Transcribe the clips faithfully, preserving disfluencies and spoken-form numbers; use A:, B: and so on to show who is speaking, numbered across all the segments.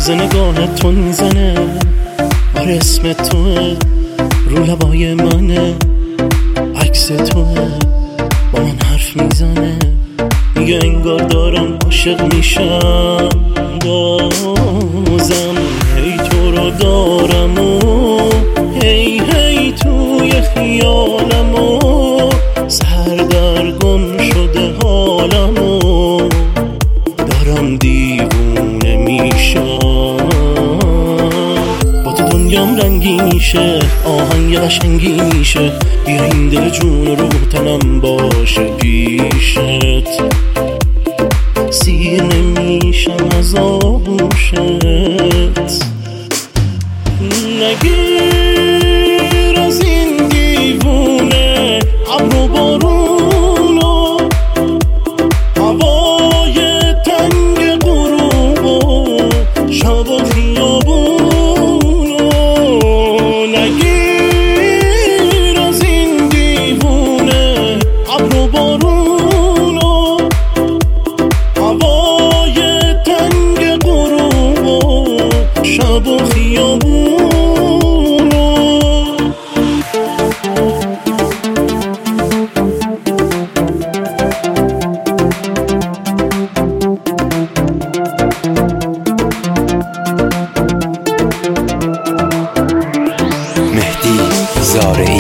A: مغز نگاهت تون میزنه، آره اسم توه رو لبای منه، عکس توه با من حرف میزنه، میگه انگار دارم عاشق میشم بازم. هی تو رو دارم و هی هی توی خیالم و سردرگم شده حالم و دارم دیوونه میشم. با تو دنیام رنگی میشه، آهنگ قشنگی میشه، بیا این دل جون رو تنم باشه پیشت، سیر نمیشم از آغوشت. نگیر از این دیوونه ابر و بارون و هوای تنگ غروب و شب و خیابون و نگیر از این دیوونه ابر و بارون و هوای تنگ غروب و شب و خیابون.
B: مهدی زارعی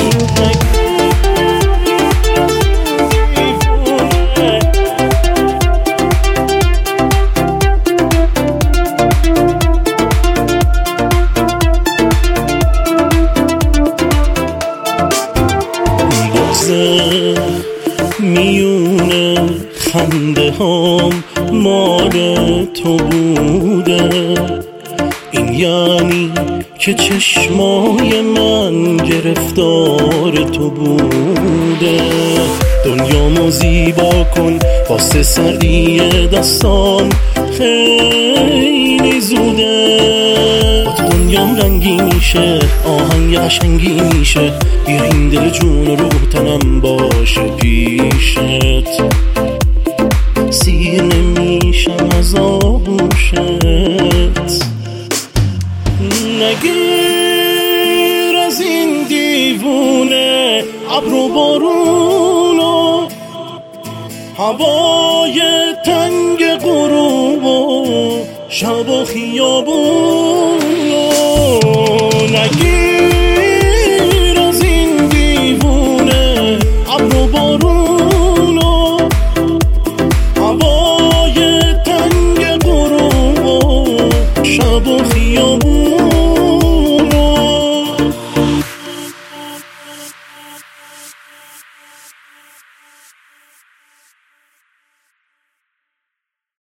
A: میونه خنده هام مال تو بوده، این یعنی که چشمای من گرفتار تو بوده. دنیامو زیبا کن واسه سردی دستام خیلی زوده. با تو دنیام رنگی میشه، آهنگ قشنگی میشه، بیا این دل جون رو تنم باشه پیشت، سیر نمیشم از آغوشت. نگیر از این دیوونه ابر و بارون و هوای تنگ غروب و شب و خیابون و نگیر از این دیوونه ابر و بارون و هوای تنگ غروب و شب و خیابون.